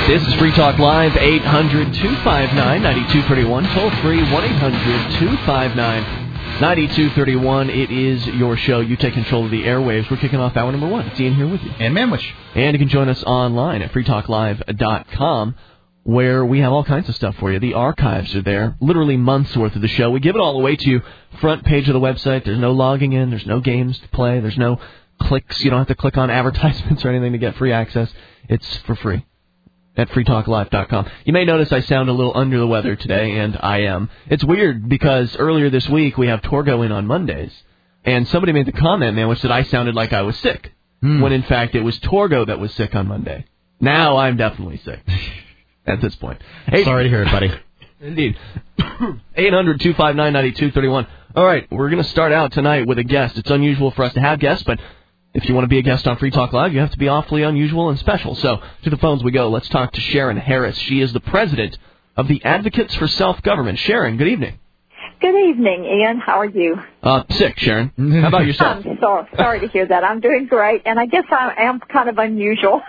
This is Free Talk Live, 800-259-9231, toll free, 1-800-259-9231. It is your show. You take control of the airwaves. We're kicking off hour number 1. It's Ian here with you. And Manwish. And you can join us online at freetalklive.com, where we have all kinds of stuff for you. The archives are there, literally months worth of the show. We give it all away to you, front page of the website. There's no logging in. There's no games to play. There's no clicks. You don't have to click on advertisements or anything to get free access. It's for free at freetalklive.com. You may notice I sound a little under the weather today, and I am. It's weird because earlier this week we have Torgo in on Mondays, and somebody made the comment, man, which said I sounded like I was sick, when in fact it was Torgo that was sick on Monday. Now I'm definitely sick at this point. Sorry to hear it, buddy. Indeed. 800-259-9231. All right, we're going to start out tonight with a guest. It's unusual for us to have guests, but if you want to be a guest on Free Talk Live, you have to be awfully unusual and special. So, to the phones we go. Let's talk to Sharon Harris. She is the president of the Advocates for Self-Government. Sharon, good evening. Good evening, Ian. How are you? Sick, Sharon. How about yourself? I'm sorry to hear that. I'm doing great, and I guess I am kind of unusual.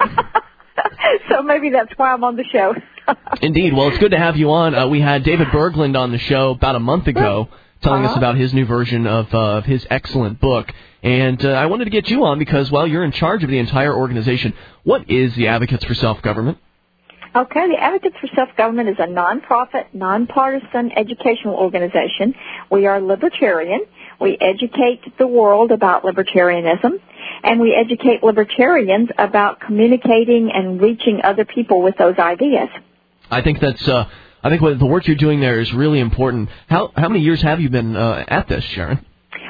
So maybe that's why I'm on the show. Indeed. Well, it's good to have you on. We had David Berglund on the show about a month ago, telling us about his new version of his excellent book. And I wanted to get you on because, well, you're in charge of the entire organization. What is the Advocates for Self-Government? Okay, the Advocates for Self-Government is a nonprofit, nonpartisan educational organization. We are libertarian. We educate the world about libertarianism, and we educate libertarians about communicating and reaching other people with those ideas. I think that's. I think the work you're doing there is really important. How many years have you been at this, Sharon?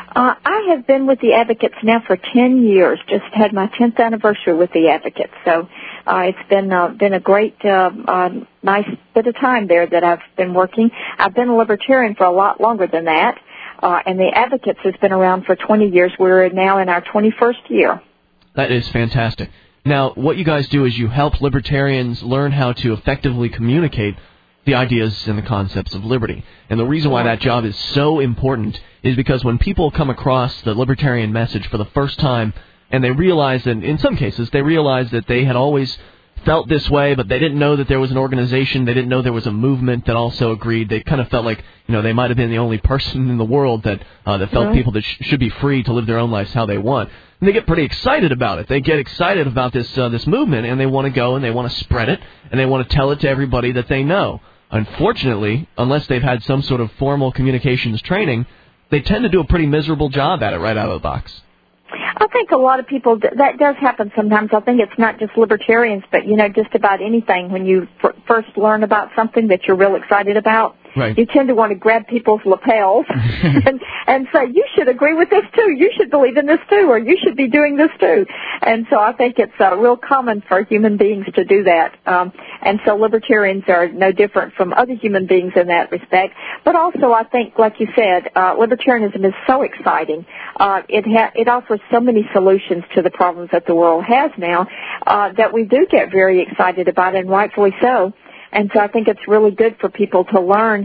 I have been with the Advocates now for 10 years. Just had my 10th anniversary with the Advocates. So it's been a great, nice bit of time there that I've been working. I've been a libertarian for a lot longer than that. And the Advocates has been around for 20 years. We're now in our 21st year. That is fantastic. Now, what you guys do is you help libertarians learn how to effectively communicate the ideas and the concepts of liberty. And the reason why that job is so important is because when people come across the libertarian message for the first time, and they realize, and in some cases, they realize that they had always felt this way, but they didn't know that there was an organization, they didn't know there was a movement that also agreed. They kind of felt like, they might have been the only person in the world that felt people that should be free to live their own lives how they want. And they get pretty excited about it. They get excited about this movement, and they want to go and they want to spread it, and they want to tell it to everybody that they know. Unfortunately, unless they've had some sort of formal communications training, they tend to do a pretty miserable job at it right out of the box. I think a lot of people, that does happen sometimes. I think it's not just libertarians, but, just about anything. When you first learn about something that you're real excited about, you tend to want to grab people's lapels and say, you should agree with this too, you should believe in this too, or you should be doing this too. And so I think it's real common for human beings to do that. And so libertarians are no different from other human beings in that respect. But also I think, like you said, libertarianism is so exciting. It offers so many solutions to the problems that the world has now that we do get very excited about, and rightfully so. And so I think it's really good for people to learn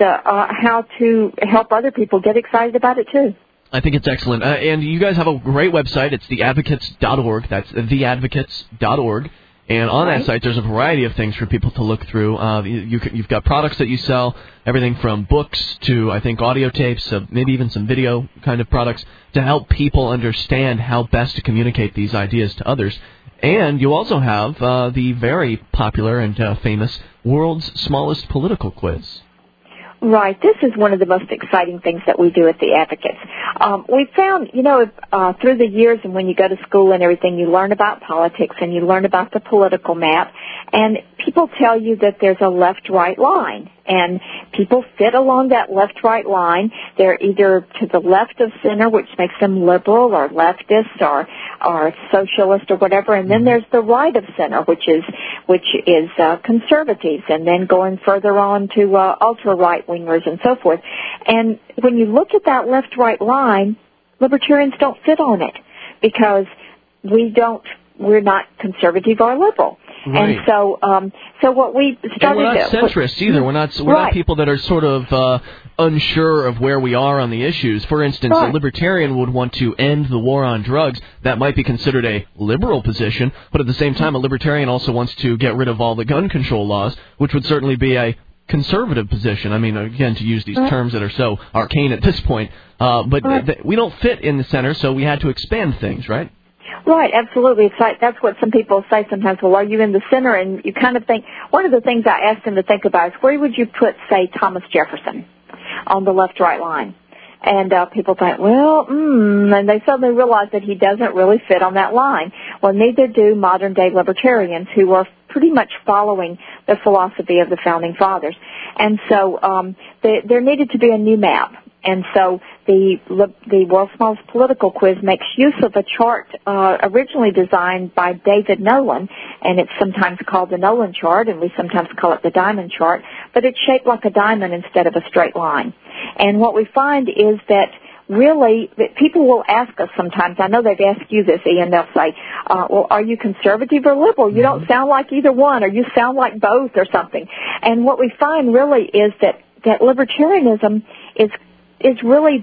how to help other people get excited about it, too. I think it's excellent. And you guys have a great website. It's theadvocates.org. That's theadvocates.org. And on that site, there's a variety of things for people to look through. You've got products that you sell, everything from books to, I think, audio tapes, maybe even some video kind of products to help people understand how best to communicate these ideas to others. And you also have the very popular and famous World's Smallest Political Quiz. Right. This is one of the most exciting things that we do at the Advocates. We found, through the years and when you go to school and everything, you learn about politics and you learn about the political map. And people tell you that there's a left-right line. And people fit along that left-right line. They're either to the left of center, which makes them liberal or leftist or socialist or whatever. And then there's the right of center, which is conservatives, and then going further on to ultra-right-wingers and so forth. And when you look at that left-right line, libertarians don't fit on it because we're not conservative or liberal. Right. And so what we started... And we're not centrists either. We're not people that are sort of unsure of where we are on the issues. For instance, a libertarian would want to end the war on drugs. That might be considered a liberal position, but at the same time, a libertarian also wants to get rid of all the gun control laws, which would certainly be a conservative position. I mean, again, to use these terms that are so arcane at this point. But we don't fit in the center, so we had to expand things, right? Right, absolutely. It's like, that's what some people say sometimes. Well, are you in the center? And you kind of think, one of the things I asked them to think about is where would you put, say, Thomas Jefferson on the left-right line? And people think, well, and they suddenly realize that he doesn't really fit on that line. Well, neither do modern-day libertarians who are pretty much following the philosophy of the Founding Fathers. And so there needed to be a new map. And so the World's Smallest Political Quiz makes use of a chart originally designed by David Nolan, and it's sometimes called the Nolan chart, and we sometimes call it the diamond chart, but it's shaped like a diamond instead of a straight line. And what we find is that really, people will ask us sometimes, I know they've asked you this, Ian, they'll say, well, are you conservative or liberal? You don't sound like either one, or you sound like both or something. And what we find really is that libertarianism is really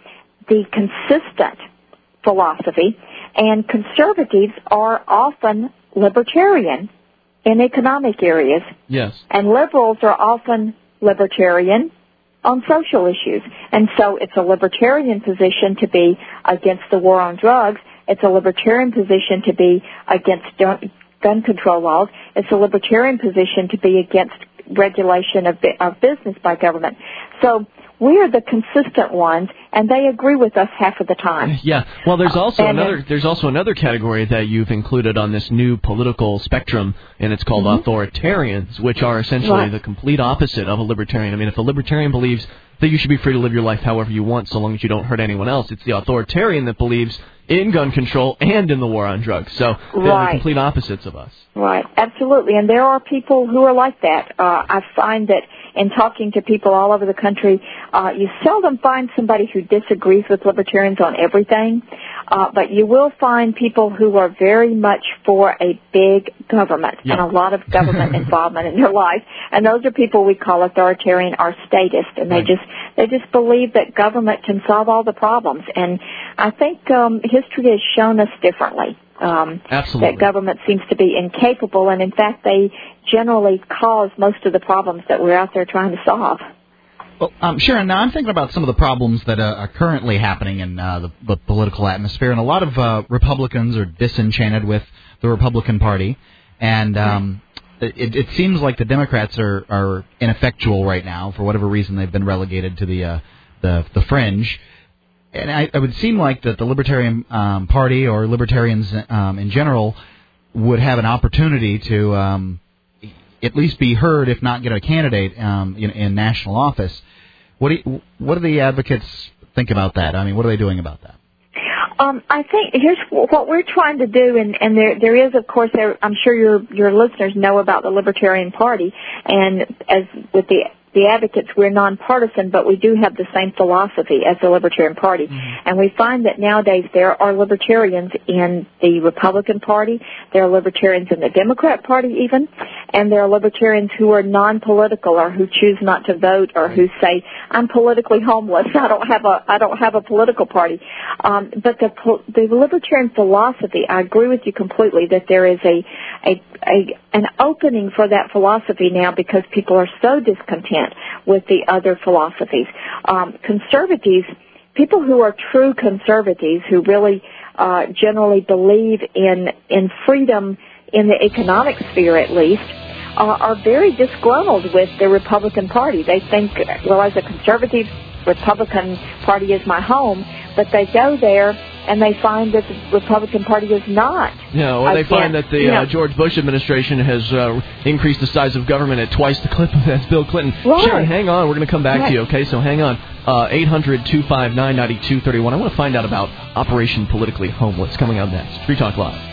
the consistent philosophy, and conservatives are often libertarian in economic areas. Yes. And liberals are often libertarian on social issues. And so it's a libertarian position to be against the war on drugs. It's a libertarian position to be against gun control laws. It's a libertarian position to be against regulation of business by government. So we are the consistent ones, and they agree with us half of the time. Yeah. Well, there's also another category that you've included on this new political spectrum, and it's called authoritarians, which are essentially the complete opposite of a libertarian. I mean, if a libertarian believes that you should be free to live your life however you want so long as you don't hurt anyone else, it's the authoritarian that believes in gun control and in the war on drugs. So they're the complete opposites of us. Right. Absolutely. And there are people who are like that. I find that in talking to people all over the country, you seldom find somebody who disagrees with libertarians on everything, but you will find people who are very much for a big government and a lot of government involvement in their life. And those are people we call authoritarian or statist, and they just believe that government can solve all the problems. And I think history has shown us differently. Absolutely. That government seems to be incapable, and in fact they generally cause most of the problems that we're out there trying to solve. Well, Sharon, now I'm thinking about some of the problems that are currently happening in the political atmosphere, and a lot of Republicans are disenchanted with the Republican Party, and it seems like the Democrats are ineffectual right now. For whatever reason, they've been relegated to the fringe. And it would seem like that the Libertarian Party or libertarians in general would have an opportunity to at least be heard, if not get a candidate in national office. What do the advocates think about that? I mean, what are they doing about that? I think here's what we're trying to do, and there is, of course, I'm sure your listeners know about the Libertarian Party, and as with the advocates, we're nonpartisan, but we do have the same philosophy as the Libertarian Party. And we find that nowadays there are libertarians in the Republican Party, there are libertarians in the Democrat Party even, and there are libertarians who are non-political or who choose not to vote or who say, I'm politically homeless, I don't have a political party. But the libertarian philosophy, I agree with you completely that there is an opening for that philosophy now because people are so discontent with the other philosophies. Conservatives, people who are true conservatives, who really generally believe in freedom in the economic sphere at least, are very disgruntled with the Republican Party. They think, well, as a conservative, Republican Party is my home, but they go there and they find that the Republican Party is not. Yeah, well, they find that the George Bush administration has increased the size of government at twice the clip as Bill Clinton. Right. Sharon, hang on. We're going to come back to you, okay? So hang on. 800-259-9231. I want to find out about Operation Politically Homeless coming up next. Free Talk Live.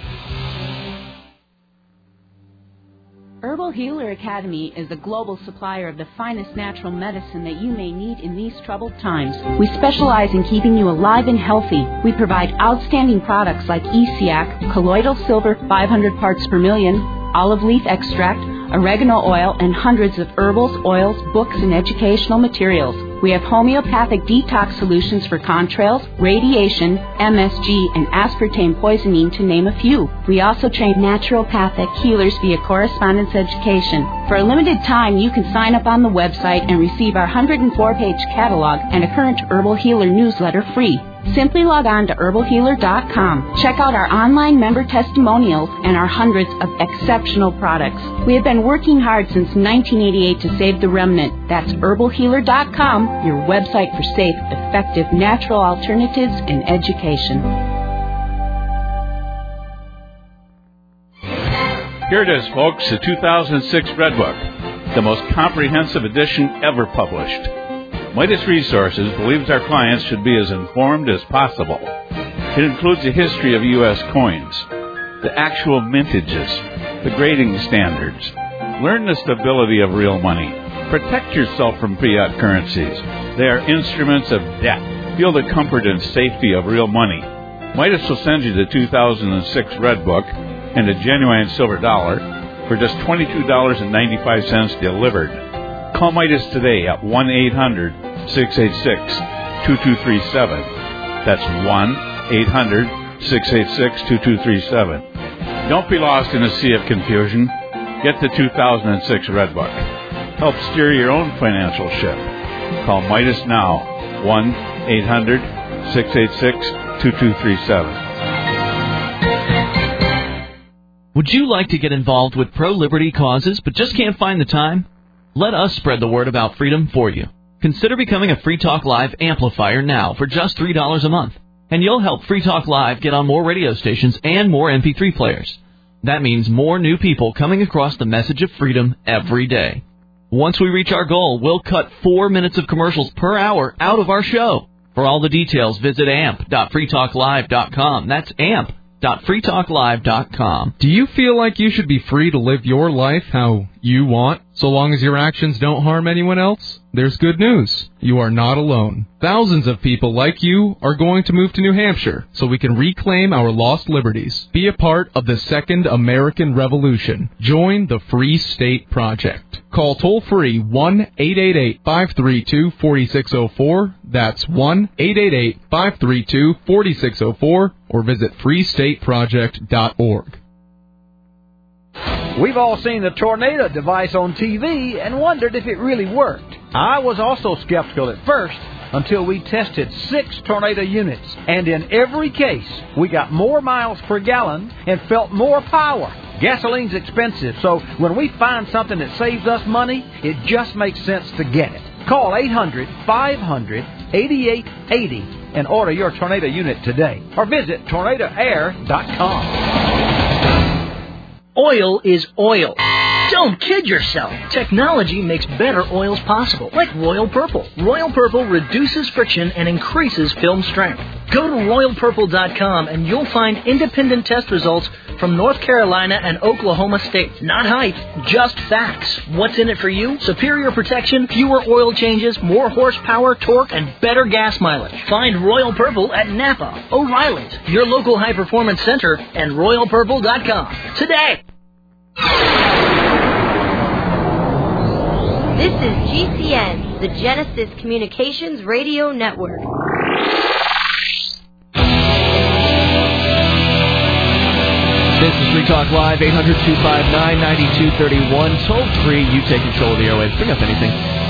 Herbal Healer Academy is a global supplier of the finest natural medicine that you may need in these troubled times. We specialize in keeping you alive and healthy. We provide outstanding products like ESEAC, colloidal silver 500 parts per million, olive leaf extract, oregano oil, and hundreds of herbals, oils, books, and educational materials. We have homeopathic detox solutions for contrails, radiation, MSG, and aspartame poisoning, to name a few. We also train naturopathic healers via correspondence education. For a limited time, you can sign up on the website and receive our 104-page catalog and a current Herbal Healer newsletter free. Simply log on to herbalhealer.com. Check out our online member testimonials and our hundreds of exceptional products. We have been working hard since 1988 to save the remnant. That's herbalhealer.com, your website for safe, effective, natural alternatives and education. Here it is, folks, the 2006 Red Book, the most comprehensive edition ever published. Midas Resources believes our clients should be as informed as possible. It includes a history of U.S. coins, the actual mintages, the grading standards. Learn the stability of real money. Protect yourself from fiat currencies. They are instruments of debt. Feel the comfort and safety of real money. Midas will send you the 2006 Red Book and a genuine silver dollar for just $22.95 delivered. Call Midas today at 1-800-686-2237. That's 1-800-686-2237. Don't be lost in a sea of confusion. Get the 2006 Red Book. Help steer your own financial ship. Call Midas now, 1-800-686-2237. Would you like to get involved with pro-liberty causes but just can't find the time? Let us spread the word about freedom for you. Consider becoming a Free Talk Live amplifier now for just $3 a month. And you'll help Free Talk Live get on more radio stations and more MP3 players. That means more new people coming across the message of freedom every day. Once we reach our goal, we'll cut 4 minutes of commercials per hour out of our show. For all the details, visit amp.freetalklive.com. That's amp.freetalklive.com. Do you feel like you should be free to live your life how you want, so long as your actions don't harm anyone else? There's good news. You are not alone. Thousands of people like you are going to move to New Hampshire so we can reclaim our lost liberties. Be a part of the Second American Revolution. Join the Free State Project. Call toll-free 1-888-532-4604. That's 1-888-532-4604. Or visit freestateproject.org. We've all seen the tornado device on TV and wondered if it really worked. I was also skeptical at first until we tested 6 tornado units. And in every case, we got more miles per gallon and felt more power. Gasoline's expensive, so when we find something that saves us money, it just makes sense to get it. Call 800-500-8880 and order your tornado unit today. Or visit tornadoair.com. Oil is oil. Don't kid yourself. Technology makes better oils possible, like Royal Purple. Royal Purple reduces friction and increases film strength. Go to RoyalPurple.com and you'll find independent test results from North Carolina and Oklahoma states. Not hype, just facts. What's in it for you? Superior protection, fewer oil changes, more horsepower, torque, and better gas mileage. Find Royal Purple at Napa, O'Reilly's, your local high-performance center, and RoyalPurple.com today. This is GCN, the Genesis Communications Radio Network. This is Free Talk Live, 800-259-9231. Toll free, you take control of the airwaves. Bring up anything.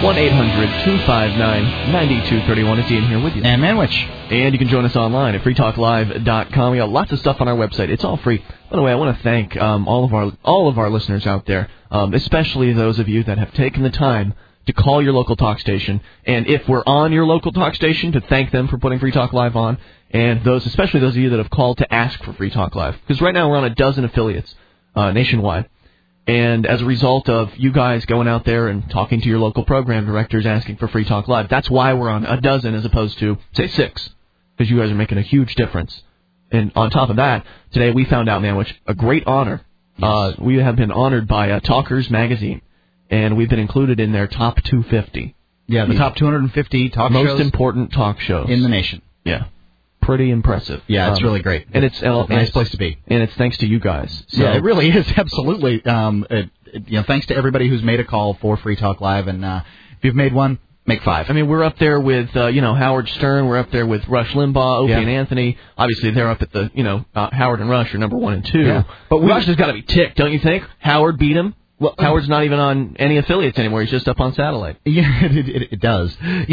1-800-259-9231. It's Ian here with you. And Manwich. And you can join us online at freetalklive.com. We got lots of stuff on our website. It's all free. By the way, I want to thank all of our listeners out there, especially those of you that have taken the time to call your local talk station. And if we're on your local talk station, to thank them for putting Free Talk Live on. And especially those of you that have called to ask for Free Talk Live. Because right now we're on a dozen affiliates nationwide. And as a result of you guys going out there and talking to your local program directors asking for Free Talk Live, that's why we're on a dozen as opposed to, say, 6. Because you guys are making a huge difference. And on top of that, today we found out, man, which a great honor. Yes. We have been honored by Talkers Magazine. And we've been included in their top 250. Yeah, the top 250 talk shows. Most important talk shows. In the nation. Yeah. pretty impressive. Yeah, it's really great. And it's a nice place to be. And it's thanks to you guys. So. Yeah, it really is, absolutely. Thanks to everybody who's made a call for Free Talk Live, and if you've made one, make 5. I mean, we're up there with, Howard Stern. We're up there with Rush Limbaugh, Opie and Anthony. Obviously, they're up at the, Howard and Rush are number 1 and 2. Yeah. But Rush has got to be ticked, don't you think? Howard beat him. Well, Howard's not even on any affiliates anymore. He's just up on satellite. Yeah, it does.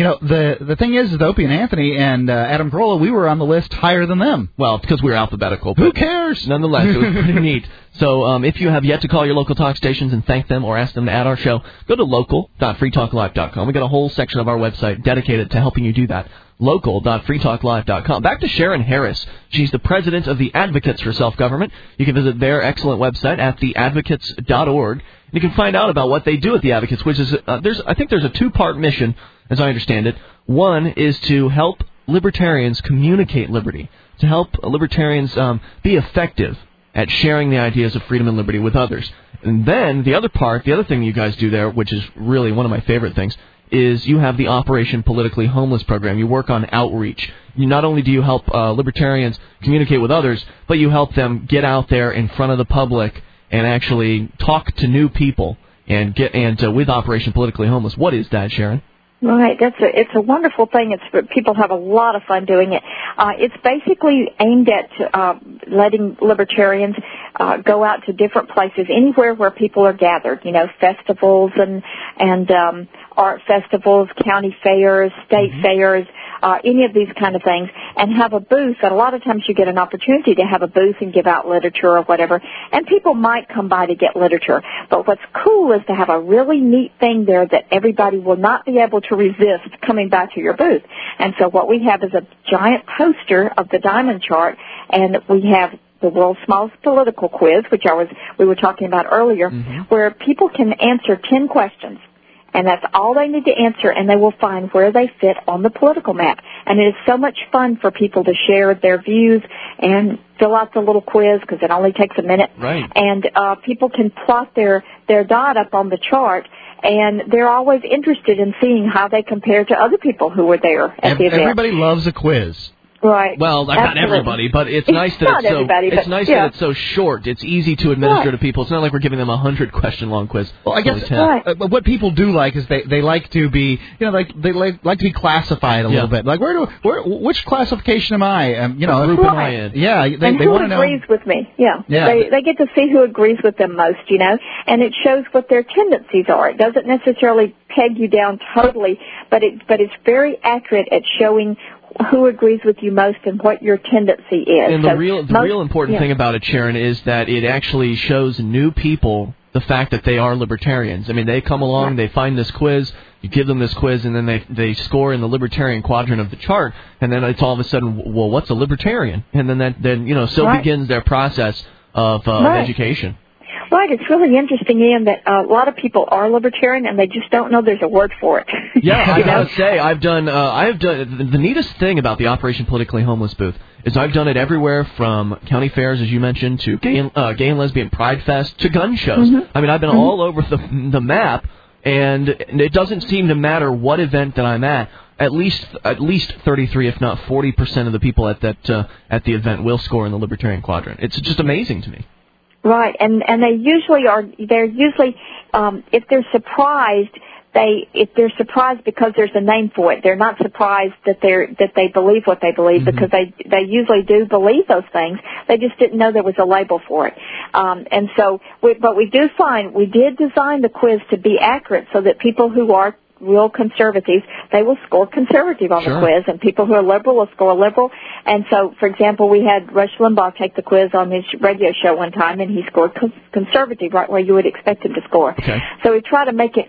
The thing is, Opie and Anthony and Adam Carolla, we were on the list higher than them. Well, because we were alphabetical. Who cares? Nonetheless, it was pretty neat. So if you have yet to call your local talk stations and thank them or ask them to add our show, go to local.freetalklive.com. We've got a whole section of our website dedicated to helping you do that. Local.freetalklive.com. Back to Sharon Harris. She's the president of the Advocates for Self-Government. You can visit their excellent website at theadvocates.org. You can find out about what they do at the Advocates, which is I think there's a 2-part mission, as I understand it. One is to help libertarians communicate liberty, to help libertarians be effective at sharing the ideas of freedom and liberty with others. And then the other thing you guys do there, which is really one of my favorite things, is you have the Operation Politically Homeless program. You work on outreach. Not only do you help libertarians communicate with others, but you help them get out there in front of the public and actually talk to new people and with Operation Politically Homeless. What is that, Sharon? Right, it's a wonderful thing. People have a lot of fun doing it. It's basically aimed at letting libertarians go out to different places, anywhere where people are gathered. Festivals and art festivals, county fairs, state fairs, any of these kind of things, and have a booth. And a lot of times you get an opportunity to have a booth and give out literature or whatever, and people might come by to get literature. But what's cool is to have a really neat thing there that everybody will not be able to resist coming by to your booth. And so what we have is a giant poster of the Diamond Chart, and we have the world's smallest political quiz, which we were talking about earlier, where people can answer 10 questions. And that's all they need to answer, and they will find where they fit on the political map. And it is so much fun for people to share their views and fill out the little quiz, because it only takes a minute. Right. And people can plot their dot up on the chart, and they're always interested in seeing how they compare to other people who were there at the event. Everybody loves a quiz. Right. Well, not everybody, but it's nice that that it's so short. It's easy to administer to people. It's not like we're giving them a 100-question long quiz. Well, I guess what people do like is they like to be, they like to be classified a little bit. Like which classification am I? What group am I in? Yeah, they want to know. Who agrees with me? Yeah. They get to see who agrees with them most, and it shows what their tendencies are. It doesn't necessarily peg you down totally, but it's very accurate at showing who agrees with you most and what your tendency is. And the real important thing about it, Sharon, is that it actually shows new people the fact that they are libertarians. I mean, they come along, they find this quiz, you give them this quiz, and then they score in the libertarian quadrant of the chart, and then it's all of a sudden, well, what's a libertarian? And then begins their process of education. Right, it's really interesting, Ian, that a lot of people are libertarian and they just don't know there's a word for it. Yeah, I gotta say, I have done the neatest thing about the Operation Politically Homeless booth is I've done it everywhere from county fairs, as you mentioned, to gay and lesbian pride fest to gun shows. I mean, I've been all over the map, and it doesn't seem to matter what event that I'm at. At least 33, if not 40% of the people at the event will score in the libertarian quadrant. It's just amazing to me. Right, and they usually are. They're usually, if they're surprised, because there's a name for it. They're not surprised that they believe what they believe, because they usually do believe those things. They just didn't know there was a label for it. And so, but we do find we did design the quiz to be accurate so that people who are real conservatives, they will score conservative on the quiz, and people who are liberal will score liberal. And so, for example, we had Rush Limbaugh take the quiz on his radio show one time, and he scored conservative, right where you would expect him to score. Okay. So we try to make it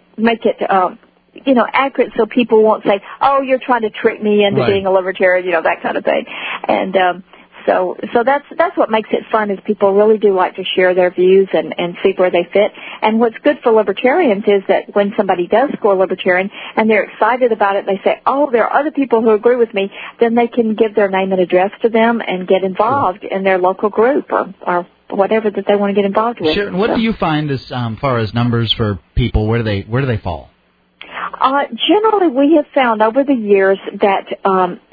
accurate, so people won't say, "Oh, you're trying to trick me into being a libertarian," that kind of thing. And So that's what makes it fun, is people really do like to share their views and see where they fit. And what's good for libertarians is that when somebody does score libertarian and they're excited about it, they say, oh, there are other people who agree with me, then they can give their name and address to them and get involved in their local group or whatever that they want to get involved with. Sharon, what do you find as far as numbers for people? Where do they fall? Generally, we have found over the years that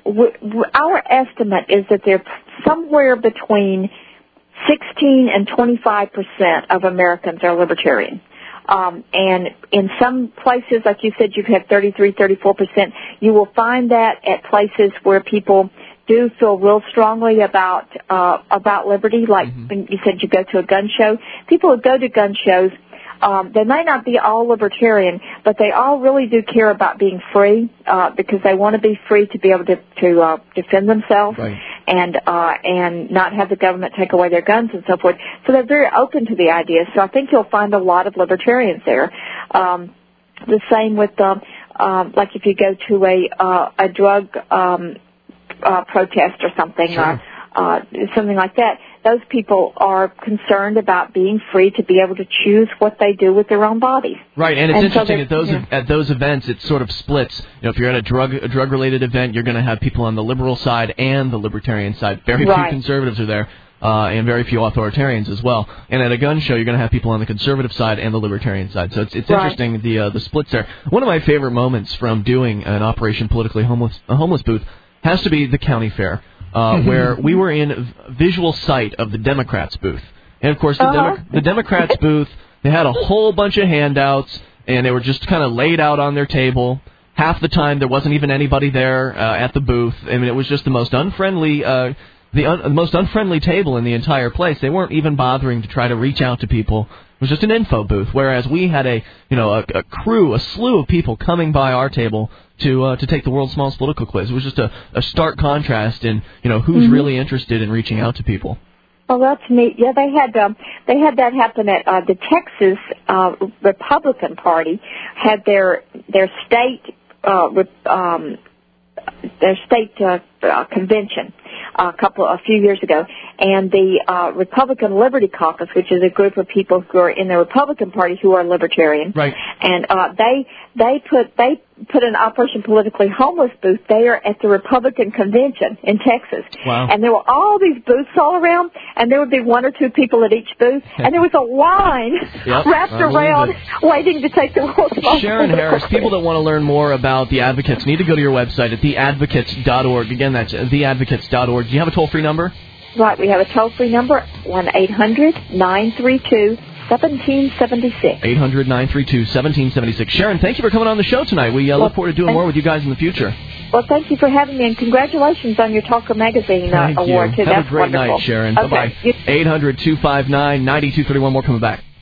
our estimate is that they're somewhere between 16 and 25% of Americans are libertarian. And in some places, like you said, you have 33, 34%. You will find that at places where people do feel real strongly about liberty. Like when you said you go to a gun show, people who go to gun shows, they may not be all libertarian, but they all really do care about being free because they want to be free to be able to defend themselves. Right. And not have the government take away their guns and so forth. So they're very open to the idea. So I think you'll find a lot of libertarians there. The same with like if you go to a drug protest or something, sure. Something like that. Those people are concerned about being free to be able to choose what they do with their own bodies. Right, and it's interesting at those events it sort of splits. You know, if you're at a drug related event, you're going to have people on the liberal side and the libertarian side. Very few conservatives are there, and very few authoritarians as well. And at a gun show, you're going to have people on the conservative side and the libertarian side. So it's interesting the splits there. One of my favorite moments from doing an Operation Politically Homeless booth has to be the county fair. Where we were in visual sight of the Democrats' booth. And, of course, the Democrats' booth, they had a whole bunch of handouts, and they were just kind of laid out on their table. Half the time, there wasn't even anybody there at the booth. I mean, it was just the most unfriendly most unfriendly table in the entire place. They weren't even bothering to try to reach out to people. It was just an info booth, whereas we had a crew, a slew of people coming by our table to take the world's smallest political quiz. It was just a stark contrast in who's really interested in reaching out to people. Oh, that's neat. Yeah, they had that happen at the Texas Republican Party had their state convention a few years ago, and the Republican Liberty Caucus, which is a group of people who are in the Republican Party who are libertarian, right? And they put an Operation Politically Homeless booth there at the Republican convention in Texas. Wow. And there were all these booths all around, and there would be one or two people at each booth, and there was a line wrapped around waiting to take the world's smallest Sharon Harris, people that want to learn more about the Advocates need to go to your website at theadvocates.org. Again, that's theadvocates.org. Do you have a toll-free number? Right, we have a toll-free number, 1-800-932-1776. 800-932-1776. Sharon, thank you for coming on the show tonight. We look forward to doing more with you guys in the future. Well, thank you for having me, and congratulations on your Talker Magazine award, too. Have That's a great wonderful. night, Sharon. Okay. Bye-bye. 800-259-9231. More coming back.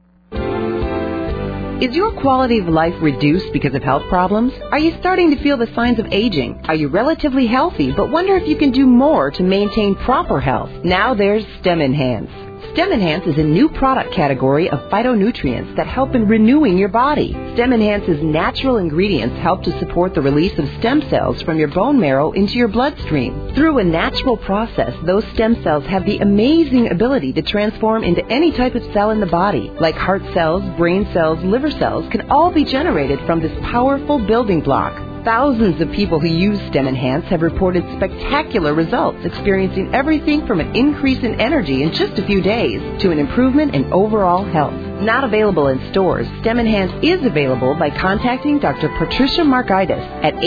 Is your quality of life reduced because of health problems? Are you starting to feel the signs of aging? Are you relatively healthy but wonder if you can do more to maintain proper health? Now there's STEM Enhance. STEM Enhance is a new product category of phytonutrients that help in renewing your body. STEM Enhance's natural ingredients help to support the release of stem cells from your bone marrow into your bloodstream. Through a natural process, those stem cells have the amazing ability to transform into any type of cell in the body, like heart cells, brain cells, liver cells, can all be generated from this powerful building block. Thousands of people who use STEM Enhance have reported spectacular results, experiencing everything from an increase in energy in just a few days to an improvement in overall health. Not available in stores, STEM Enhance is available by contacting Dr. Patricia Markaitis at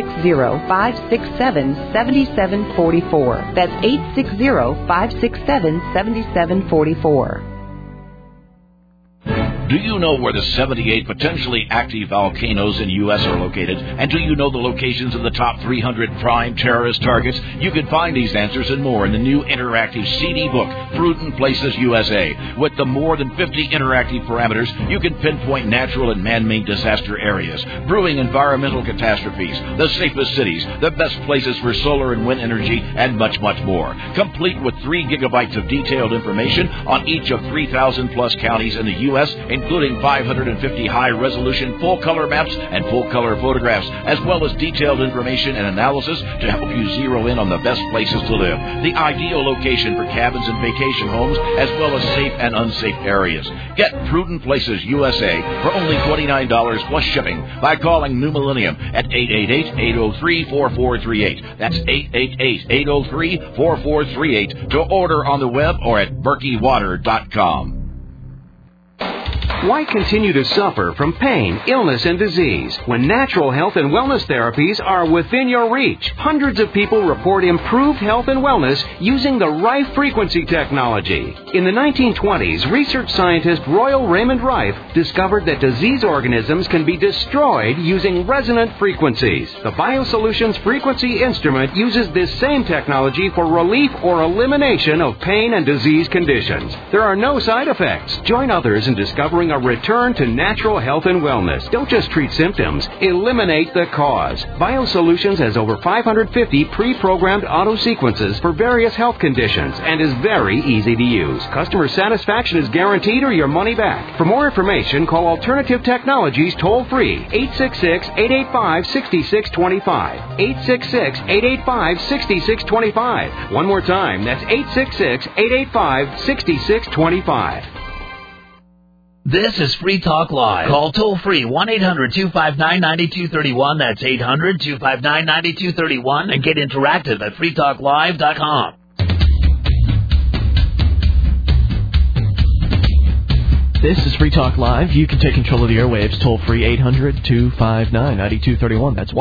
860-567-7744. That's 860-567-7744. Do you know where the 78 potentially active volcanoes in the U.S. are located? And do you know the locations of the top 300 prime terrorist targets? You can find these answers and more in the new interactive CD book, Prudent Places USA. With the more than 50 interactive parameters, you can pinpoint natural and man-made disaster areas, brewing environmental catastrophes, the safest cities, the best places for solar and wind energy, and much, much more. Complete with 3 gigabytes of detailed information on each of 3,000-plus counties in the U.S., including 550 high-resolution full-color maps and full-color photographs, as well as detailed information and analysis to help you zero in on the best places to live, the ideal location for cabins and vacation homes, as well as safe and unsafe areas. Get Prudent Places USA for only $29 plus shipping by calling New Millennium at 888-803-4438. That's 888-803-4438 to order on the web or at berkeywater.com. Why continue to suffer from pain, illness, and disease when natural health and wellness therapies are within your reach? Hundreds of people report improved health and wellness using the Rife frequency technology. In the 1920s, research scientist Royal Raymond Rife discovered that disease organisms can be destroyed using resonant frequencies. The BioSolutions frequency instrument uses this same technology for relief or elimination of pain and disease conditions. There are no side effects. Join others in discovering a return to natural health and wellness. Don't just treat symptoms. Eliminate the cause. BioSolutions has over 550 pre-programmed auto sequences for various health conditions and is very easy to use. Customer satisfaction is guaranteed or your money back. For more information, call Alternative Technologies toll-free 866-885-6625. 866-885-6625. One more time, that's 866-885-6625. This is Free Talk Live. Call toll-free 1-800-259-9231. That's 800-259-9231. And get interactive at freetalklive.com. This is Free Talk Live. You can take control of the airwaves toll-free 800-259-9231. That's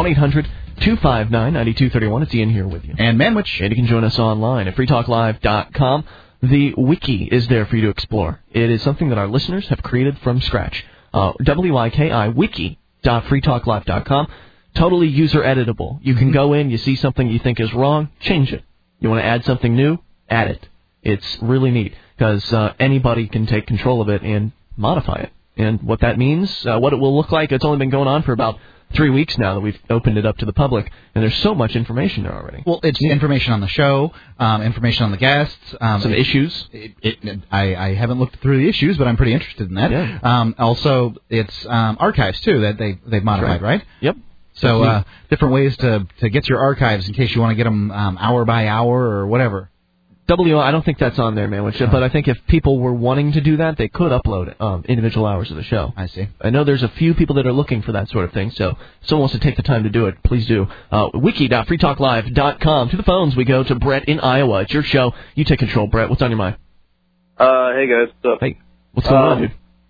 1-800-259-9231. It's Ian here with you. And Manwich. And you can join us online at freetalklive.com. The wiki is there for you to explore. It is something that our listeners have created from scratch. WIKI, wiki.freetalklive.com. Totally user-editable. You can go in, you see something you think is wrong, change it. You want to add something new, add it. It's really neat because anybody can take control of it and modify it. And what that means, what it will look like, it's only been going on for about 3 weeks now that we've opened it up to the public, and there's so much information there already. Well, it's information on the show, information on the guests. Some issues. I haven't looked through the issues, but I'm pretty interested in that. Yeah. Also, it's archives, too, that they've modified, right? Yep. So different ways to get your archives in case you want to get them hour by hour or whatever. I don't think that's on there, man. But I think if people were wanting to do that, they could upload individual hours of the show. I see. I know there's a few people that are looking for that sort of thing, so if someone wants to take the time to do it, please do. Wiki.freetalklive.com. To the phones we go to Brett in Iowa. It's your show. You take control, Brett. What's on your mind? Hey, guys. What's up? Hey. What's going on, dude?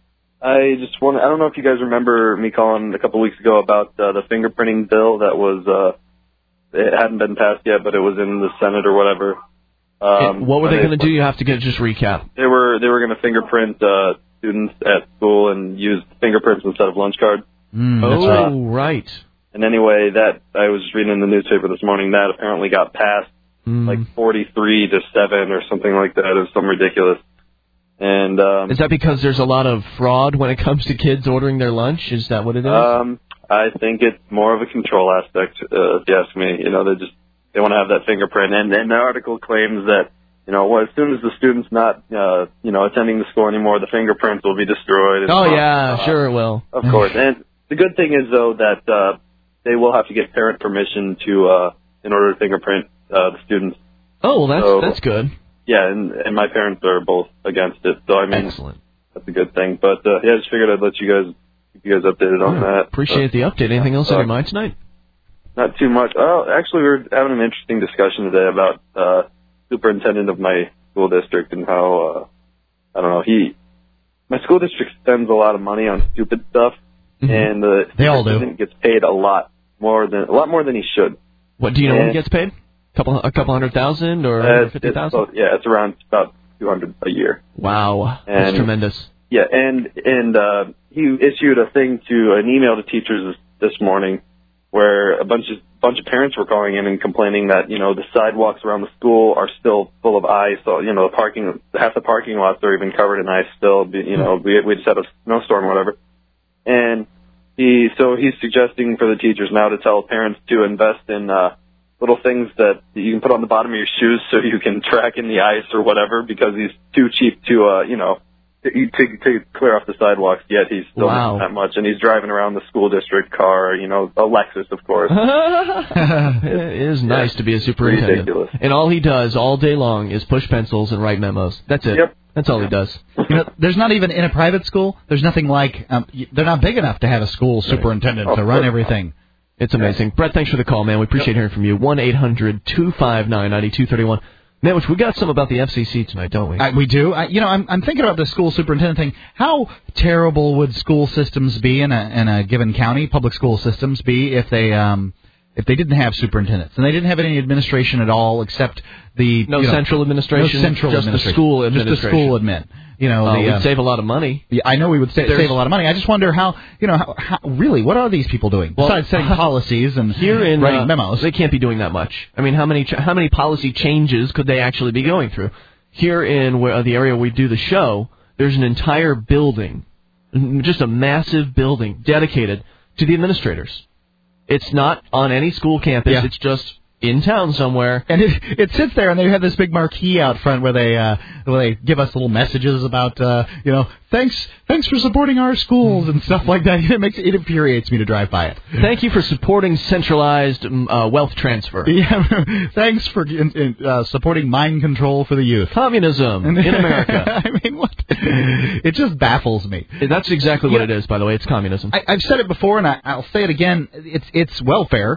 I don't know if you guys remember me calling a couple weeks ago about the fingerprinting bill that was, it hadn't been passed yet, but it was in the Senate or whatever. What were they going to do? You have to just recap. They were going to fingerprint students at school and use fingerprints instead of lunch cards. Right. And anyway, that I was reading in the newspaper this morning that apparently got passed like 43-7 or something like that. It was something ridiculous. And is that because there's a lot of fraud when it comes to kids ordering their lunch? Is that what it is? I think it's more of a control aspect, if you ask me. You know, they want to have that fingerprint. And the article claims that, as soon as the student's not, attending the school anymore, the fingerprints will be destroyed. Sure it will. Of course. And the good thing is, though, that they will have to get parent permission in order to fingerprint the students. Oh, well, that's good. Yeah, and my parents are both against it. So, I mean, excellent. That's a good thing. But, I just figured I'd let you guys updated on that. Appreciate the update. Anything else on your mind tonight? Not too much. Oh, actually, we were having an interesting discussion today about superintendent of my school district and how, my school district spends a lot of money on stupid stuff, and the superintendent gets paid a lot more than he should. What, do you know when he gets paid? A couple $100,000 or $50,000? Yeah, it's around about $200 a year. Wow, that's tremendous. Yeah, and he issued an email to teachers this morning where a bunch of parents were calling in and complaining that, the sidewalks around the school are still full of ice. So, half the parking lots are even covered in ice still. We just had a snowstorm or whatever. And he's suggesting for the teachers now to tell parents to invest in little things that you can put on the bottom of your shoes so you can track in the ice or whatever, because he's too cheap to clear off the sidewalks, yet he's still not that much, and he's driving around the school district car, a Lexus, of course. It is nice to be a superintendent. Ridiculous. And all he does all day long is push pencils and write memos. That's it. Yep. That's all he does. There's not even in a private school, there's nothing like, they're not big enough to have a school superintendent to run everything. It's amazing. Brett, thanks for the call, man. We appreciate hearing from you. 1-800-259-9231. Man, we got some about the FCC tonight, don't we? We do. I'm thinking about the school superintendent thing. How terrible would school systems be in a given county, public school systems be, if they didn't have superintendents and they didn't have any administration at all except the central administration, just the school administration, just the school admin. We'd save a lot of money. Yeah, I know we would save a lot of money. I just wonder how really, what are these people doing besides setting policies and writing memos? They can't be doing that much. I mean, how many policy changes could they actually be going through? Here in the area we do the show, there's an entire building, just a massive building dedicated to the administrators. It's not on any school campus. Yeah. It's just in town somewhere. And it sits there, and they have this big marquee out front where they give us little messages about, thanks for supporting our schools and stuff like that. It infuriates me to drive by it. Thank you for supporting centralized wealth transfer. Yeah, thanks for supporting mind control for the youth. Communism in America. I mean, what? It just baffles me. That's exactly what it is, by the way. It's communism. I've said it before, and I'll say it again. It's welfare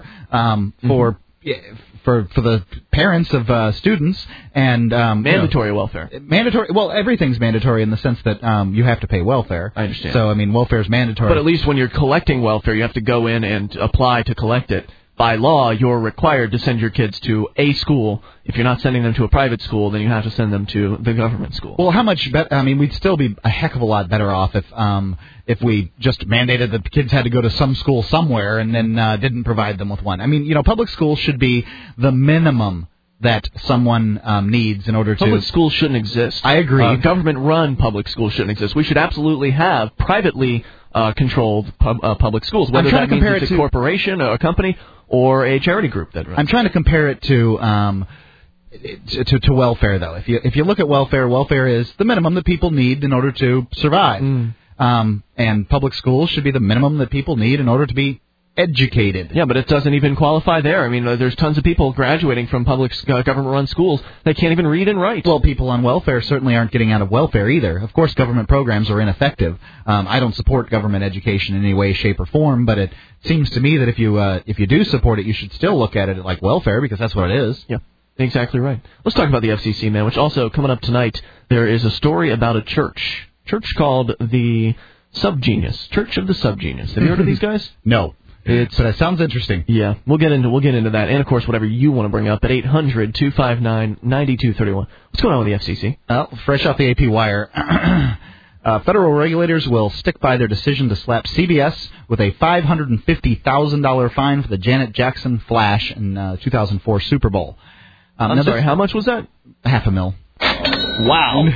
for the parents of students and mandatory welfare. Mandatory. Well, everything's mandatory in the sense that you have to pay welfare. I understand. So welfare is mandatory. But at least when you're collecting welfare, you have to go in and apply to collect it. By law, you're required to send your kids to a school. If you're not sending them to a private school, then you have to send them to the government school. Well, how much better? We'd still be a heck of a lot better off if we just mandated that the kids had to go to some school somewhere and then didn't provide them with one. Public schools should be the minimum that someone needs in order to... Public schools shouldn't exist. I agree. Government-run public schools shouldn't exist. We should absolutely have privately controlled public schools, whether that means it's a corporation, or a company, or a charity group that runs. I'm trying to compare it to welfare, though. If you look at welfare is the minimum that people need in order to survive. And public schools should be the minimum that people need in order to be educated. Yeah, but it doesn't even qualify there. There's tons of people graduating from public government-run schools that can't even read and write. Well, people on welfare certainly aren't getting out of welfare either. Of course, government programs are ineffective. I don't support government education in any way, shape, or form, but it seems to me that if you do support it, you should still look at it like welfare because that's what it is. Yeah, exactly right. Let's talk about the FCC, man, which also, coming up tonight, there is a story about a church called the Subgenius, Church of the Subgenius. Have you heard of these guys? No. But it sounds interesting. Yeah, we'll get into that, and of course, whatever you want to bring up at 800-259-9231. What's going on with the FCC? Well, fresh off the AP wire, federal regulators will stick by their decision to slap CBS with a $550,000 fine for the Janet Jackson flash in 2004 Super Bowl. I'm sorry, how much was that? $500,000. Wow.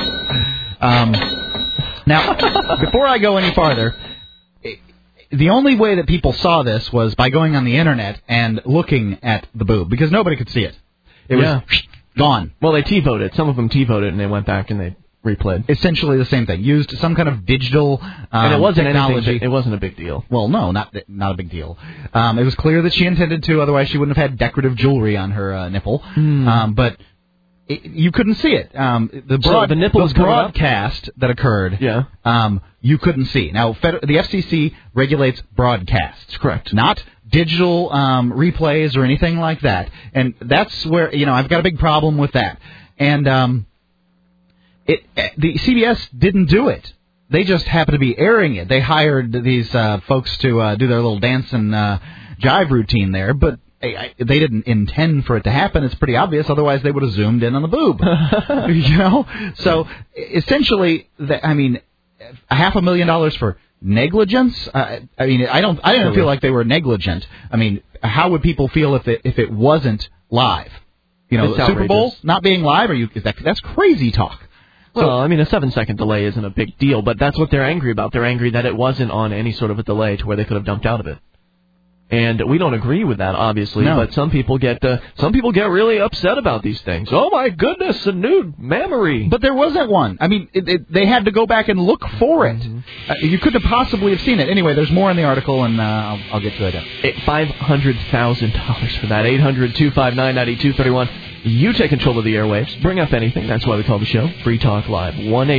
Now, before I go any farther, the only way that people saw this was by going on the internet and looking at the boob, because nobody could see it. It was gone. Well, they TiVoed it. Some of them TiVoed it, and they went back and they replayed. Essentially the same thing. Used some kind of digital and it wasn't technology. It wasn't a big deal. Well, no, not a big deal. It was clear that she intended to, otherwise she wouldn't have had decorative jewelry on her nipple. But you couldn't see it. The nipple broadcast that occurred, you couldn't see. Now, the FCC regulates broadcasts. Correct. Not digital replays or anything like that. And that's where, I've got a big problem with that. And the CBS didn't do it. They just happened to be airing it. They hired these folks to do their little dance and jive routine there, but they didn't intend for it to happen. It's pretty obvious. Otherwise, they would have zoomed in on the boob. So essentially, $500,000 for negligence. I don't feel like they were negligent. How would people feel if it wasn't live? The Super Bowl not being live? That's crazy talk. Well, a 7-second delay isn't a big deal, but that's what they're angry about. They're angry that it wasn't on any sort of a delay to where they could have dumped out of it. And we don't agree with that, obviously, but some people get really upset about these things. Oh, my goodness, a nude mammary. But there wasn't one. They had to go back and look for it. You couldn't have possibly have seen it. Anyway, there's more in the article, and I'll get to it. $500,000 for that. 800-259-9231. You take control of the airwaves. Bring up anything. That's why we call the show Free Talk Live.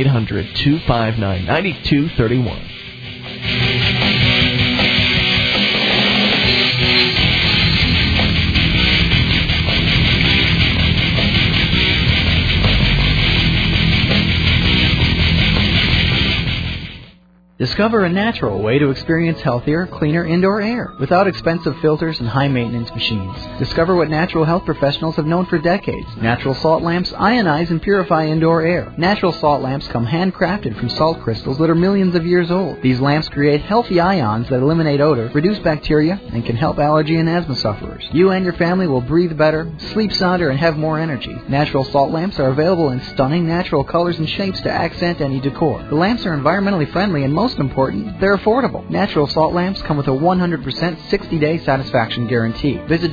1-800-259-9231. Discover a natural way to experience healthier, cleaner indoor air without expensive filters and high-maintenance machines. Discover what natural health professionals have known for decades. Natural salt lamps ionize and purify indoor air. Natural salt lamps come handcrafted from salt crystals that are millions of years old. These lamps create healthy ions that eliminate odor, reduce bacteria, and can help allergy and asthma sufferers. You and your family will breathe better, sleep sounder, and have more energy. Natural salt lamps are available in stunning natural colors and shapes to accent any decor. The lamps are environmentally friendly and most important, they're affordable. Natural salt lamps come with a 100% 60-day satisfaction guarantee. Visit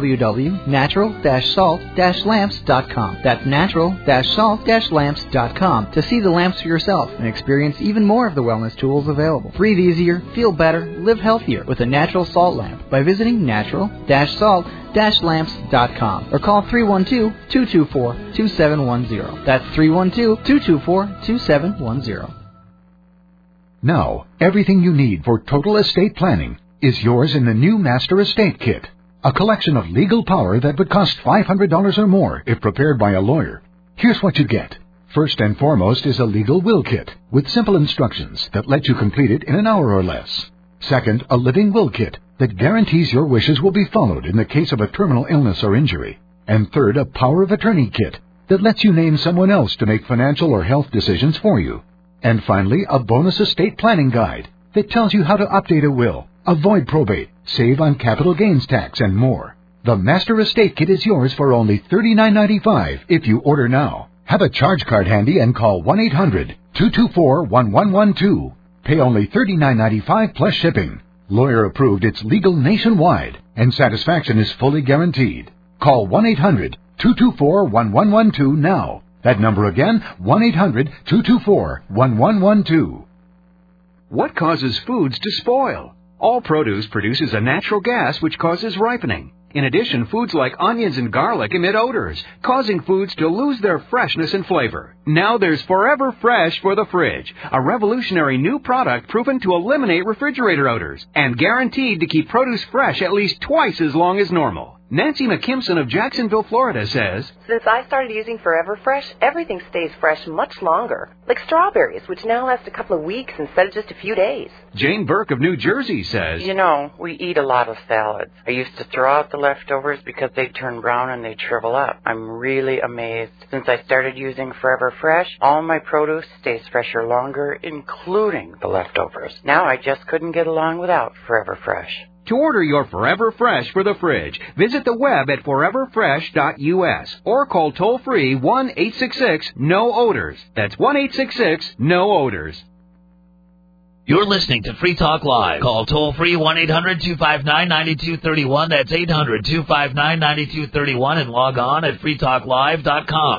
www.natural-salt-lamps.com. That's natural-salt-lamps.com to see the lamps for yourself and experience even more of the wellness tools available. Breathe easier, feel better, live healthier with a natural salt lamp by visiting natural-salt-lamps.com or call 312-224-2710. That's 312-224-2710. Now, everything you need for total estate planning is yours in the new Master Estate Kit, a collection of legal power that would cost $500 or more if prepared by a lawyer. Here's what you get. First and foremost is a legal will kit with simple instructions that let you complete it in an hour or less. Second, a living will kit that guarantees your wishes will be followed in the case of a terminal illness or injury. And third, a power of attorney kit that lets you name someone else to make financial or health decisions for you. And finally, a bonus estate planning guide that tells you how to update a will, avoid probate, save on capital gains tax, and more. The Master Estate Kit is yours for only $39.95 if you order now. Have a charge card handy and call 1-800-224-1112. Pay only $39.95 plus shipping. Lawyer approved, it's legal nationwide, and satisfaction is fully guaranteed. Call 1-800-224-1112 now. That number again, 1-800-224-1112. What causes foods to spoil? All produce produces a natural gas which causes ripening. In addition, foods like onions and garlic emit odors, causing foods to lose their freshness and flavor. Now there's Forever Fresh for the fridge, a revolutionary new product proven to eliminate refrigerator odors and guaranteed to keep produce fresh at least twice as long as normal. Nancy McKimson of Jacksonville, Florida says, Since I started using Forever Fresh, everything stays fresh much longer. Like strawberries, which now last a couple of weeks instead of just a few days. Jane Burke of New Jersey says, You know, we eat a lot of salads. I used to throw out the leftovers because they turn brown and they shrivel up. I'm really amazed. Since I started using Forever Fresh, all my produce stays fresher longer, including the leftovers. Now I just couldn't get along without Forever Fresh. To order your Forever Fresh for the fridge, visit the web at foreverfresh.us or call toll-free 1-866-NO-ODORS. That's 1-866-NO-ODORS. You're listening to Free Talk Live. Call toll-free 1-800-259-9231. That's 800-259-9231 and log on at freetalklive.com.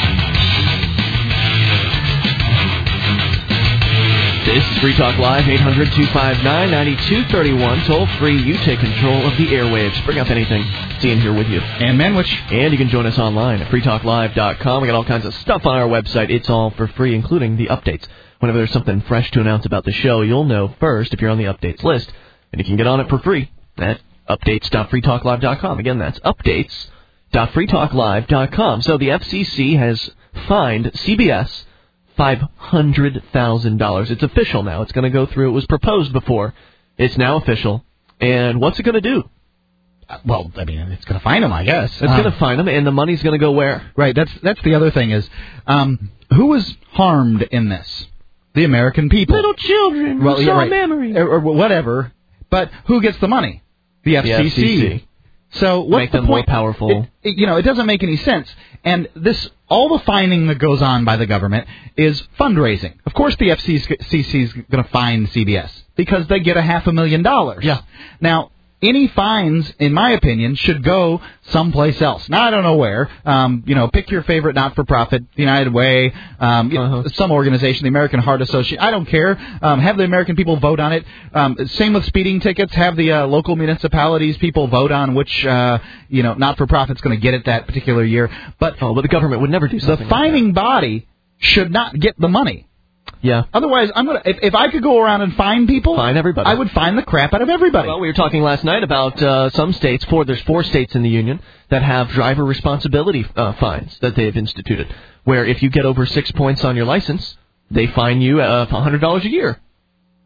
This is Free Talk Live, 800-259-9231. Toll free, you take control of the airwaves. Bring up anything. It's Ian here with you. And Manwich. And you can join us online at freetalklive.com. We got all kinds of stuff on our website. It's all for free, including the updates. Whenever there's something fresh to announce about the show, you'll know first if you're on the updates list. And you can get on it for free at updates.freetalklive.com. Again, that's updates.freetalklive.com. So the FCC has fined CBS $500,000. It's official now. It's going to go through. It was proposed before. It's now official. And what's it going to do? Well, I mean, it's going to fine them, I guess. It's going to fine them, and the money's going to go where? Right. That's the other thing is, who was harmed in this? The American people. Little children. Well, yeah, right. Memory. Or whatever. But who gets the money? The FCC. So what's make the them point? More powerful. It doesn't make any sense. And all the fining that goes on by the government is fundraising. Of course, the FCC is going to fine CBS because they get $500,000. Yeah. Now, any fines, in my opinion, should go someplace else. Now, I don't know where. Pick your favorite not-for-profit, United Way, some organization, the American Heart Association. I don't care. Have the American people vote on it. Same with speeding tickets. Have the local municipalities people vote on which, not-for-profit's going to get it that particular year. But the government would never do something. The fining body should not get the money. Yeah. Otherwise, if I could go around and fine people, fine everybody. I would fine the crap out of everybody. Well, we were talking last night about some states. There's 4 states in the union that have driver responsibility fines that they have instituted, where if you get over 6 points on your license, they fine you $100 a year.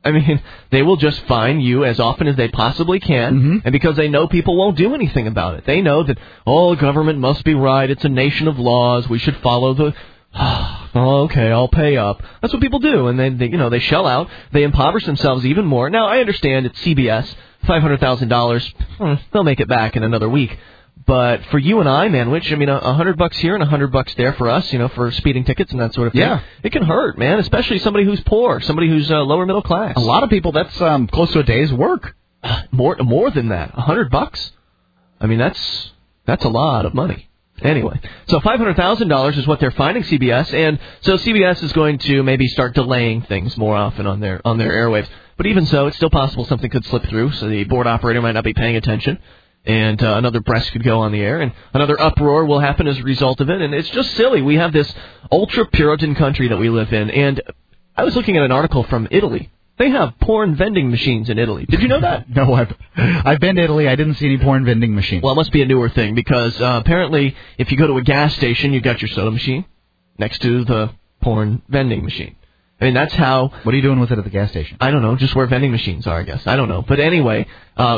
I mean, they will just fine you as often as they possibly can, and because they know people won't do anything about it. They know that, the government must be right, it's a nation of laws, we should follow the... okay, I'll pay up. That's what people do, and then they shell out, they impoverish themselves even more. Now, I understand it's CBS, $500,000, they'll make it back in another week. But for you and I, Manwich, I mean, $100 here and $100 there for us, for speeding tickets and that sort of thing. Yeah. It can hurt, man, especially somebody who's poor, somebody who's lower middle class. A lot of people, that's close to a day's work. More than that. $100? I mean, that's a lot of money. Anyway, so $500,000 is what they're finding CBS, and so CBS is going to maybe start delaying things more often on their airwaves. But even so, it's still possible something could slip through, so the board operator might not be paying attention, and another breast could go on the air, and another uproar will happen as a result of it, and it's just silly. We have this ultra-Puritan country that we live in, and I was looking at an article from Italy. They have porn vending machines in Italy. Did you know that? No, I've been to Italy. I didn't see any porn vending machines. Well, it must be a newer thing, because apparently if you go to a gas station, you've got your soda machine next to the porn vending machine. I mean, that's how... What are you doing with it at the gas station? I don't know, just where vending machines are, I guess. I don't know. But anyway,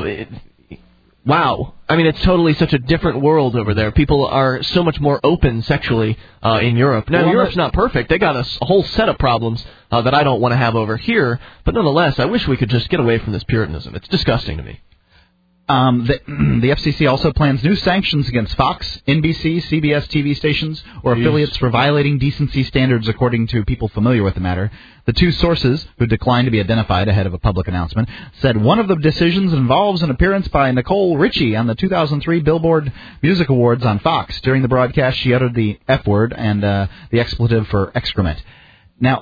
wow. I mean, it's totally such a different world over there. People are so much more open sexually in Europe. Now, Europe's not perfect. They got a whole set of problems that I don't want to have over here. But nonetheless, I wish we could just get away from this Puritanism. It's disgusting to me. The FCC also plans new sanctions against Fox, NBC, CBS TV stations, or affiliates for violating decency standards, according to people familiar with the matter. The two sources, who declined to be identified ahead of a public announcement, said one of the decisions involves an appearance by Nicole Richie on the 2003 Billboard Music Awards on Fox. During the broadcast, she uttered the F word and the expletive for excrement. Now,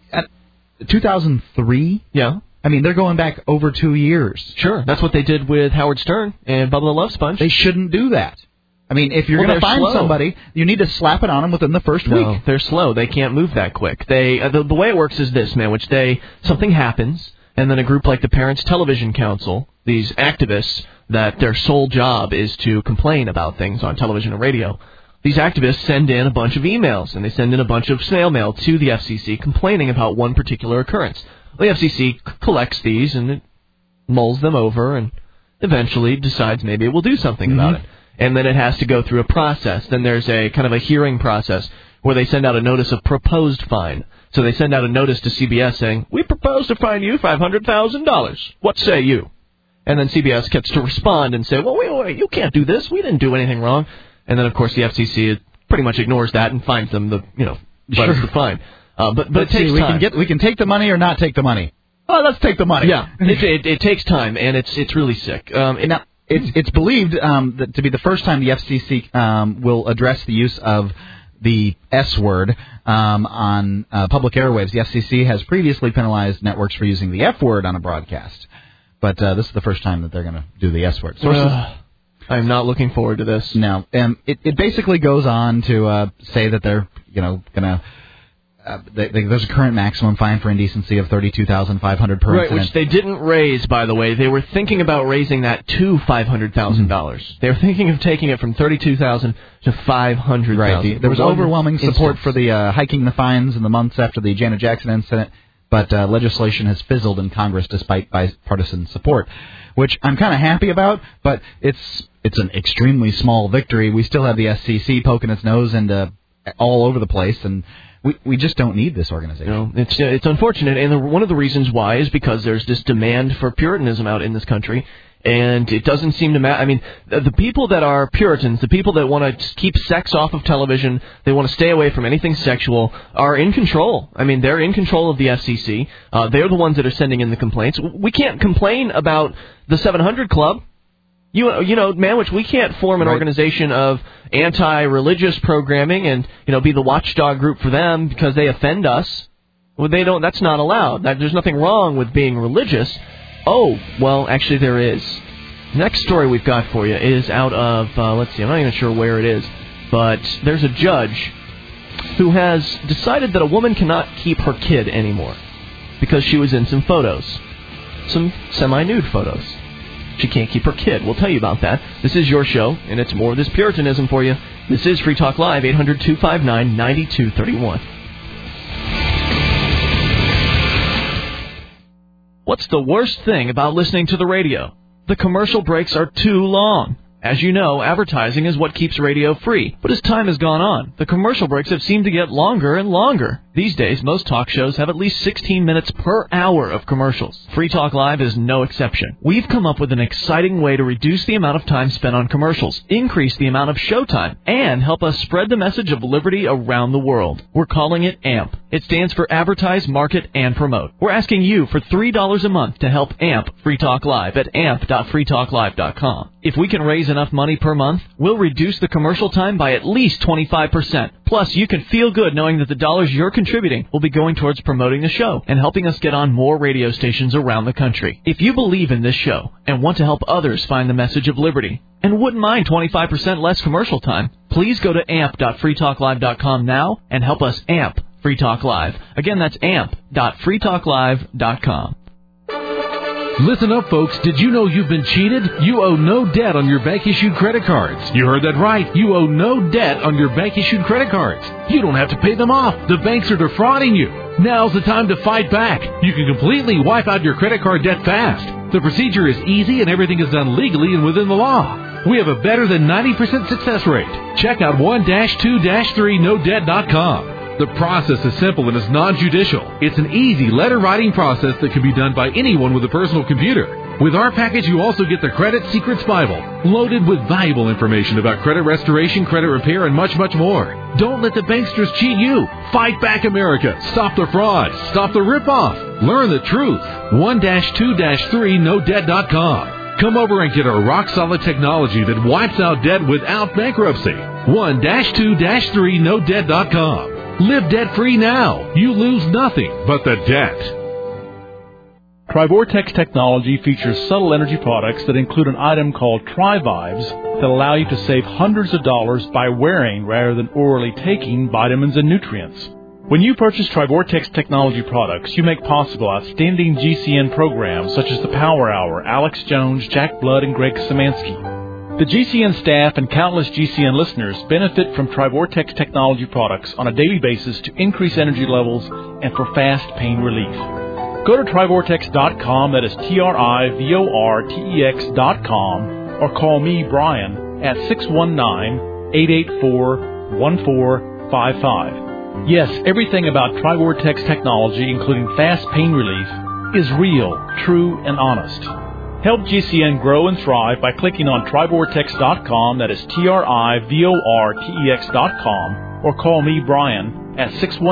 2003? Yeah. I mean, they're going back over 2 years. Sure. That's what they did with Howard Stern and Bubba the Love Sponge. They shouldn't do that. I mean, if you're going to find somebody, you need to slap it on them within the first week. No, they're slow. They can't move that quick. The way it works is this, man, which something happens, and then a group like the Parents Television Council, these activists that their sole job is to complain about things on television and radio, these activists send in a bunch of emails, and they send in a bunch of snail mail to the FCC complaining about one particular occurrence. The FCC collects these and it mulls them over and eventually decides maybe it will do something about it. And then it has to go through a process. Then there's a kind of a hearing process where they send out a notice of proposed fine. So they send out a notice to CBS saying, we propose to fine you $500,000. What say you? And then CBS gets to respond and say, well, wait, you can't do this. We didn't do anything wrong. And then, of course, the FCC pretty much ignores that and fines them the fine. But it takes time. We can take the money or not take the money. Oh, let's take the money. Yeah, it takes time, and it's really sick. Now, it's believed that to be the first time the FCC will address the use of the S word on public airwaves. The FCC has previously penalized networks for using the F word on a broadcast, but this is the first time that they're going to do the S word. I'm not looking forward to this. No, it basically goes on to say that they're going to. There's a current maximum fine for indecency of $32,500 per incident. Which they didn't raise, by the way. They were thinking about raising that to $500,000. They were thinking of taking it from $32,000 to $500,000. Right. There was overwhelming support for the hiking the fines in the months after the Janet Jackson incident, but legislation has fizzled in Congress despite bipartisan support, which I'm kind of happy about, but it's an extremely small victory. We still have the FCC poking its nose into all over the place, and we just don't need this organization. It's unfortunate, and one of the reasons why is because there's this demand for Puritanism out in this country, and it doesn't seem to matter. I mean, the people that are Puritans, the people that want to keep sex off of television, they want to stay away from anything sexual, are in control. I mean, they're in control of the FCC. They're the ones that are sending in the complaints. We can't complain about the 700 Club. You know, Manwich, we can't form an organization of anti-religious programming and, be the watchdog group for them because they offend us. Well, that's not allowed. There's nothing wrong with being religious. Oh, well, actually there is. Next story we've got for you is out of, let's see, I'm not even sure where it is, but there's a judge who has decided that a woman cannot keep her kid anymore because she was in some photos, some semi-nude photos. She can't keep her kid. We'll tell you about that. This is your show, and it's more of this Puritanism for you. This is Free Talk Live, 800-259-9231. What's the worst thing about listening to the radio? The commercial breaks are too long. As you know, advertising is what keeps radio free. But as time has gone on, the commercial breaks have seemed to get longer and longer. These days, most talk shows have at least 16 minutes per hour of commercials. Free Talk Live is no exception. We've come up with an exciting way to reduce the amount of time spent on commercials, increase the amount of showtime, and help us spread the message of liberty around the world. We're calling it AMP. It stands for Advertise, Market, and Promote. We're asking you for $3 a month to help AMP Free Talk Live at amp.freetalklive.com. If we can raise enough money per month, we'll reduce the commercial time by at least 25%. Plus, you can feel good knowing that the dollars you're contributing will be going towards promoting the show and helping us get on more radio stations around the country. If you believe in this show and want to help others find the message of liberty and wouldn't mind 25% less commercial time, please go to amp.freetalklive.com now and help us amp Free Talk Live. Again, that's amp.freetalklive.com. Listen up, folks. Did you know you've been cheated? You owe no debt on your bank-issued credit cards. You heard that right. You owe no debt on your bank-issued credit cards. You don't have to pay them off. The banks are defrauding you. Now's the time to fight back. You can completely wipe out your credit card debt fast. The procedure is easy and everything is done legally and within the law. We have a better than 90% success rate. Check out 1-2-3nodebt.com. The process is simple and is non-judicial. It's an easy letter-writing process that can be done by anyone with a personal computer. With our package, you also get the Credit Secrets Bible, loaded with valuable information about credit restoration, credit repair, and much, much more. Don't let the banksters cheat you. Fight back, America. Stop the fraud. Stop the rip-off. Learn the truth. 1-2-3nodebt.com. Come over and get our rock-solid technology that wipes out debt without bankruptcy. 1-2-3nodebt.com. Live debt-free now. You lose nothing but the debt. Trivortex technology features subtle energy products that include an item called Tri-Vibes that allow you to save hundreds of dollars by wearing rather than orally taking vitamins and nutrients. When you purchase Trivortex technology products, you make possible outstanding GCN programs such as the Power Hour, Alex Jones, Jack Blood, and Greg Samansky. The GCN staff and countless GCN listeners benefit from Trivortex technology products on a daily basis to increase energy levels and for fast pain relief. Go to Trivortex.com, that is TRIVORTEX.com, or call me, Brian, at 619-884-1455. Yes, everything about Trivortex technology, including fast pain relief, is real, true, and honest. Help GCN grow and thrive by clicking on Trivortex.com, that is TRIVORTEX.com, or call me, Brian, at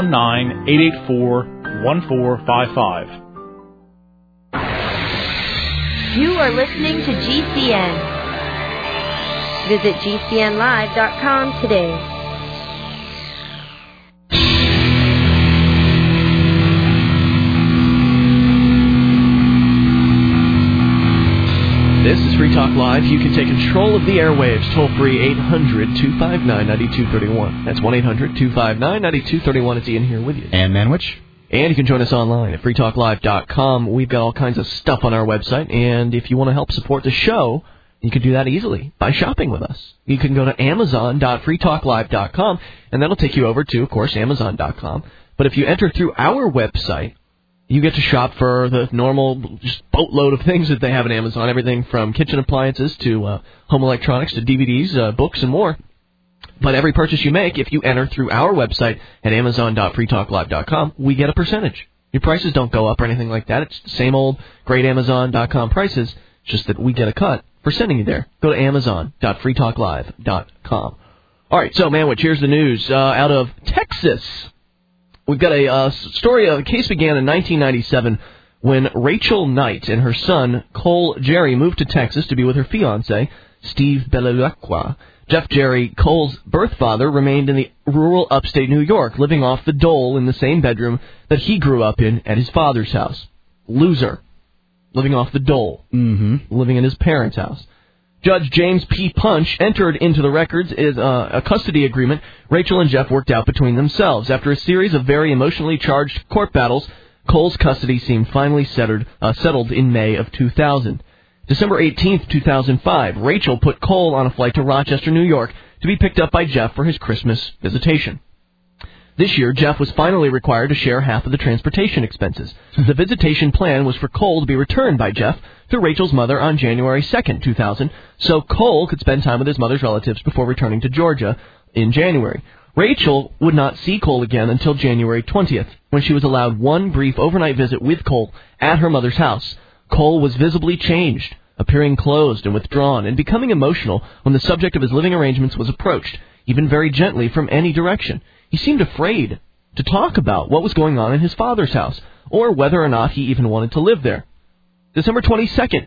619-884-1455. You are listening to GCN. Visit GCNlive.com today. This is Free Talk Live. You can take control of the airwaves. Toll-free 800-259-9231. That's 1-800-259-9231. It's Ian here with you. And Manwich. And you can join us online at freetalklive.com. We've got all kinds of stuff on our website. And if you want to help support the show, you can do that easily by shopping with us. You can go to amazon.freetalklive.com, and that'll take you over to, of course, amazon.com. But if you enter through our website, you get to shop for the normal just boatload of things that they have at Amazon, everything from kitchen appliances to home electronics to DVDs, books, and more. But every purchase you make, if you enter through our website at amazon.freetalklive.com, we get a percentage. Your prices don't go up or anything like that. It's the same old great Amazon.com prices, just that we get a cut for sending you there. Go to amazon.freetalklive.com. All right, so, Manwich, here's the news out of Texas. We've got a story. The case began in 1997 when Rachel Knight and her son, Cole Jerry, moved to Texas to be with her fiancé, Steve Belalacqua. Jeff Jerry, Cole's birth father, remained in the rural upstate New York, living off the dole in the same bedroom that he grew up in at his father's house. Loser. Living off the dole. Living in his parents' house. Judge James P. Punch entered into the records a custody agreement Rachel and Jeff worked out between themselves. After a series of very emotionally charged court battles, Cole's custody seemed finally settled in May of 2000. December 18th, 2005, Rachel put Cole on a flight to Rochester, New York, to be picked up by Jeff for his Christmas visitation. This year, Jeff was finally required to share half of the transportation expenses. The visitation plan was for Cole to be returned by Jeff to Rachel's mother on January 2nd, 2000, so Cole could spend time with his mother's relatives before returning to Georgia in January. Rachel would not see Cole again until January 20th, when she was allowed one brief overnight visit with Cole at her mother's house. Cole was visibly changed, appearing closed and withdrawn, and becoming emotional when the subject of his living arrangements was approached, even very gently from any direction. He seemed afraid to talk about what was going on in his father's house, or whether or not he even wanted to live there. December 22nd,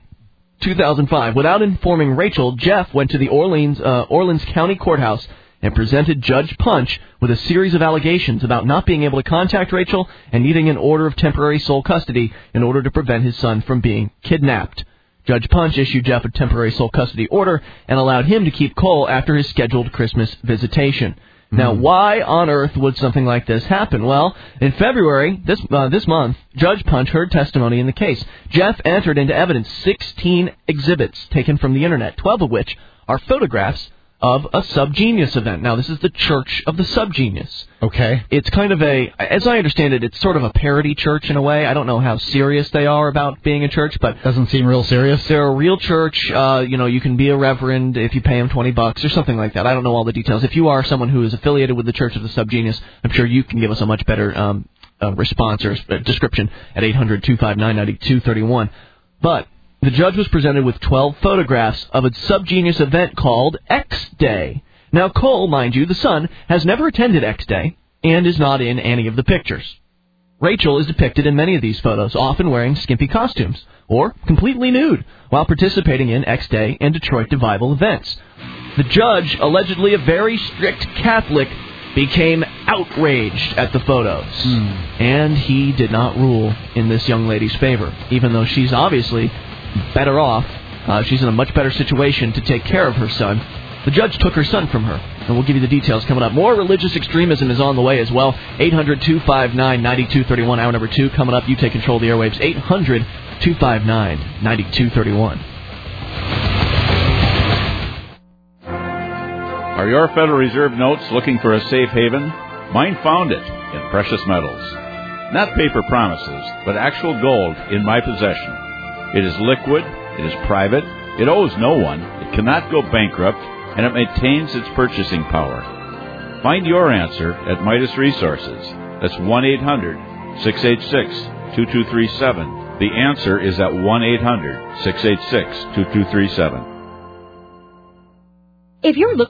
2005, without informing Rachel, Jeff went to the Orleans County Courthouse and presented Judge Punch with a series of allegations about not being able to contact Rachel and needing an order of temporary sole custody in order to prevent his son from being kidnapped. Judge Punch issued Jeff a temporary sole custody order and allowed him to keep Cole after his scheduled Christmas visitation. Now, why on earth would something like this happen? Well, in February, this month, Judge Punch heard testimony in the case. Jeff entered into evidence 16 exhibits taken from the Internet, 12 of which are photographs of a Subgenius event. Now, this is the Church of the Subgenius. Okay. It's kind of as I understand it, it's sort of a parody church in a way. I don't know how serious they are about being a church, but... Doesn't seem real serious. They're a real church. You can be a reverend if you pay them $20 or something like that. I don't know all the details. If you are someone who is affiliated with the Church of the Subgenius, I'm sure you can give us a much better response or description at 800-259-9231. But... the judge was presented with 12 photographs of a Subgenius event called X Day. Now, Cole, mind you, the son, has never attended X Day and is not in any of the pictures. Rachel is depicted in many of these photos, often wearing skimpy costumes or completely nude while participating in X Day and Detroit Revival events. The judge, allegedly a very strict Catholic, became outraged at the photos. And he did not rule in this young lady's favor, even though she's obviously better off. She's in a much better situation to take care of her son. The judge took her son from her, and we'll give you the details coming up. More religious extremism is on the way as well. 800-259-9231, hour number 2 coming up. You take control of the airwaves. 800-259-9231. Are your Federal Reserve notes looking for a safe haven? Mine found it in precious metals. Not paper promises, but actual gold in my possession. It is liquid, it is private, it owes no one, it cannot go bankrupt, and it maintains its purchasing power. Find your answer at Midas Resources. That's 1-800-686-2237. The answer is at 1-800-686-2237. If you're looking